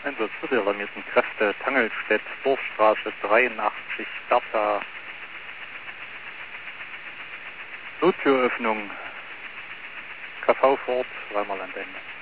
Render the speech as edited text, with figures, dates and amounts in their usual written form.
Einsatzalarmierten Kräfte, Tangelstedt, Dorfstraße 83, Bertha. Nottüröffnung, KV Fort, Weimerland Ende.